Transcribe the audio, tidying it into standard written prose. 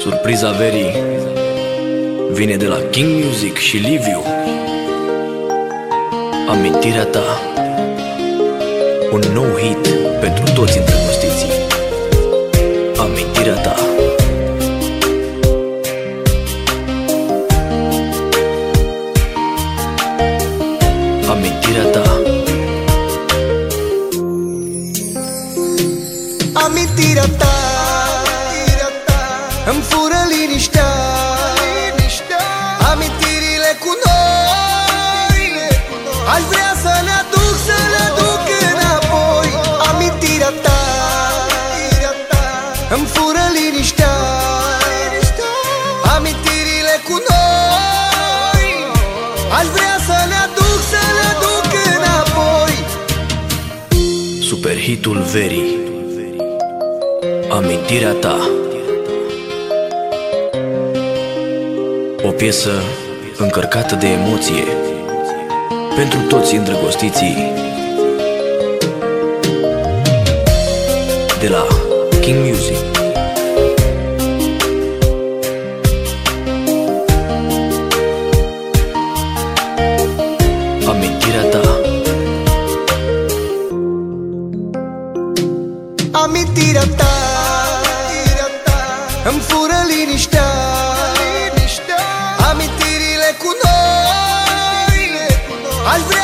Surpriza verii vine de la King Music și Liviu. Amintirea ta, un nou hit pentru toți îndrăgostiții. Amintirea ta. Amintirea ta. Amintirea ta îmi fură liniștea. Amintirile cu noi aș vrea să le aduc, să le aduc înapoi. Amintirea ta îmi fură liniștea. Amintirile cu noi aș vrea să le aduc, să le aduc înapoi. Super hitul verii. Amintirea ta. O piesă încărcată de emoție pentru toți îndrăgostiții. De la King Music. Amintirea ta. Amintirea ta îmi fură liniștea. Amintirile cu noi aș vrea